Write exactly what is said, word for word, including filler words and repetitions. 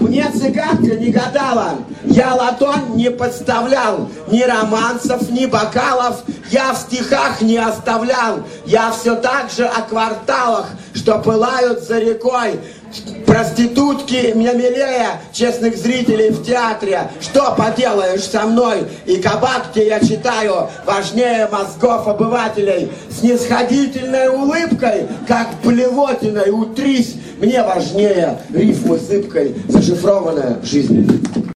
Мне цыганка не гадала, я латон не подставлял, ни романсов, ни бокалов я в стихах не оставлял. Я все так же о кварталах, что пылают за рекой. Проститутки мне милее честных зрителей в театре. Что поделаешь со мной? И кабак, где я читаю, важнее мозгов обывателей. Снисходительной улыбкой, как блевотиной утрись, мне важнее рифмы сыпкой зашифрованная жизнь.